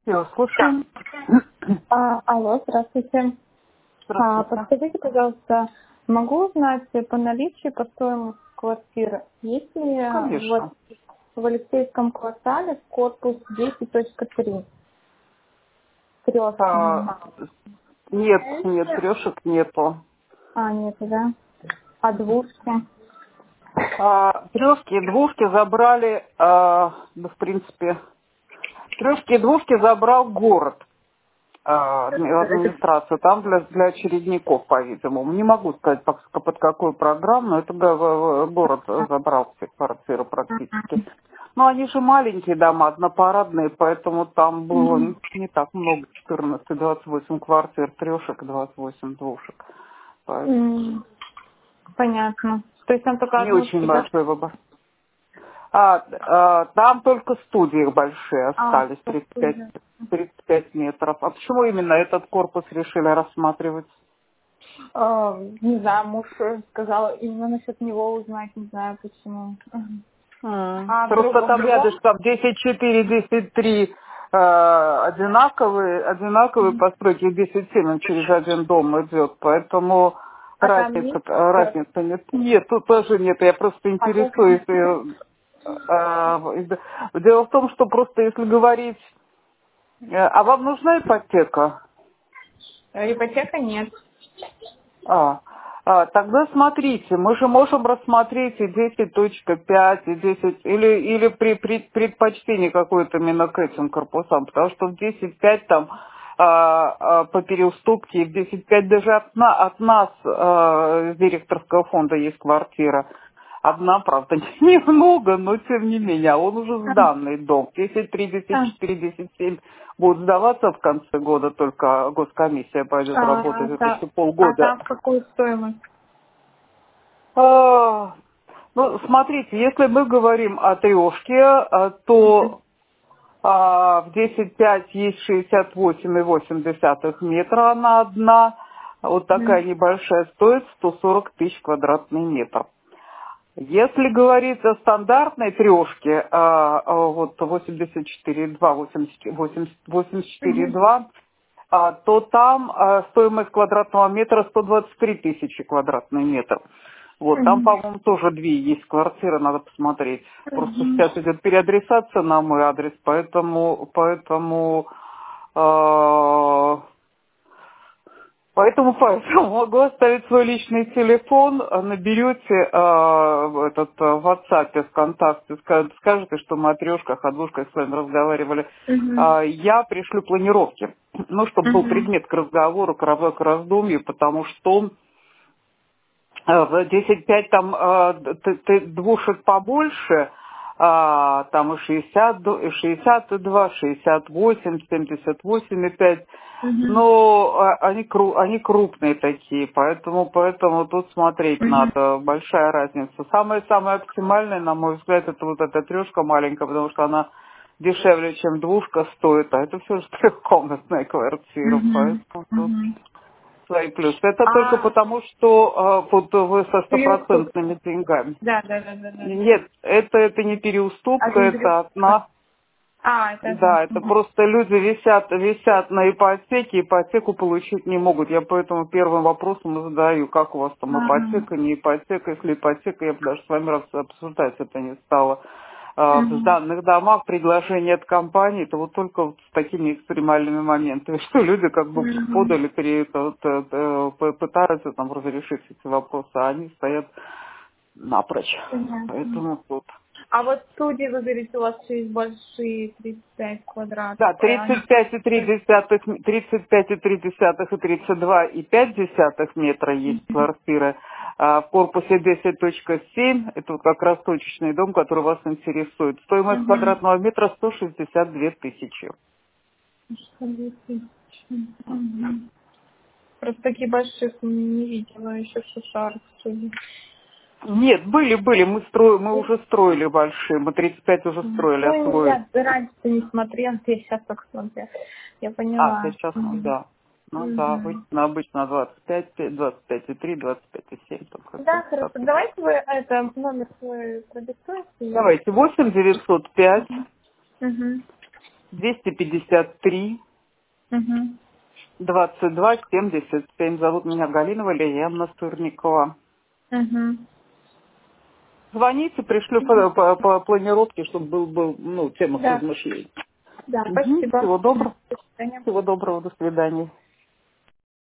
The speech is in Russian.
Я слушаю. Алло, здравствуйте. Здравствуйте. Подскажите, пожалуйста, могу узнать по наличию, по стоимости квартиры, есть ли Конечно. в Алексеевском квартале корпус 10.3? Трешки. Нет, трешек нету. Нету, да? А двушки? Трешки и двушки забрали, в принципе, трешки и двушки забрал город, администрация, там для очередников, по-видимому. Не могу сказать, под какую программу, но это город забрал все квартиры практически. Но они же маленькие дома, однопарадные, поэтому там было не так много, 14-28 квартир, трешек, 28 двушек. Поэтому Понятно. То есть там только не очень однушки, да? большой выбор. Там только студии большие остались, 35 метров. А почему именно этот корпус решили рассматривать? Не знаю, муж сказал именно насчет него узнать, не знаю почему. А Просто в там другом? рядышком 10.4, 10.3 одинаковые постройки, 10.7 через один дом идет, поэтому А там есть? разницы нет. Нет, тут тоже нет, я просто Только интересуюсь. Дело в том, что просто если говорить, а вам нужна ипотека? ипотека нет. Тогда смотрите, мы же можем рассмотреть и 10.5, и 10, или при предпочтении какое-то именно к этим корпусам, потому что в 10.5 там по переуступке, и в 10.5 даже от нас, из директорского фонда, есть квартира. Одна, правда, немного, но тем не менее, он уже сданный дом. 10.3, 10.4, 10.7 будут сдаваться в конце года, только госкомиссия пойдет работать, это еще А полгода. там какую стоимость? Ну, смотрите, если мы говорим о трешке, то в 10.5 есть 68,8 метра, она одна. Вот такая небольшая стоит 140 тысяч квадратный метр. Если говорить о стандартной трешке, вот 84,2, 84,2, то там стоимость квадратного метра 123 тысячи квадратный метр. Вот, там, по-моему, тоже две есть квартиры, надо посмотреть. Просто сейчас идет переадресация на мой адрес, поэтому могу оставить свой личный телефон, наберете в WhatsApp, ВКонтакте, скажете, что мы о трешках, о двушках с вами разговаривали. Я пришлю планировки, ну, чтобы был предмет к разговору, к раздумью, потому что в 10.5 там двушек побольше, там и 60, и 62, 68, 78,5. Но они крупные такие, поэтому тут смотреть надо, большая разница. Самая оптимальная, на мой взгляд, это вот эта трешка маленькая, потому что она дешевле, чем двушка стоит, а это все же трехкомнатная квартира, поэтому тут свои плюсы. Это только потому, что вот вы со Переуступка. стопроцентными деньгами. Да. Нет, это не переуступка, Один это переуступка. одна. Это одна. Да, это просто люди висят на ипотеке, ипотеку получить не могут. Я поэтому первым вопросом и задаю, как у вас там ипотека, не ипотека. Если ипотека, я бы даже с вами обсуждать это не стала. В данных домах предложение от компании, это вот только вот с такими экстремальными моментами, что люди как бы подали, пытаются там разрешить эти вопросы, а они стоят напрочь. Понятно. Поэтому тут. А вот студии, вы говорите, у вас есть большие, 35 Да, квадратов. 35,3 и 32,5 метра есть квартиры. А в корпусе 10.7, это вот как раз точечный дом, который вас интересует. Стоимость квадратного метра 162 тысячи. Просто такие больших не видела еще в Шушарах студии. Нет, были, мы уже строили большие, мы 35 уже строили, Ну, освоили. я раньше не смотрела, я сейчас только смотрела. Я поняла. Сейчас, да. Ну да, обычно 25,3, 25,7, там Да, как-то хорошо. так. Давайте вы это номер свой продиктуете. Давайте, 8 905 Угу. 253 Угу. 22 77. Зовут меня Галина Валерьяновна Стурникова. Угу. Звоните, пришлю по планировке, чтобы был тема Да. размышлений. Да, спасибо. Всего доброго. До свидания. Всего доброго, до свидания.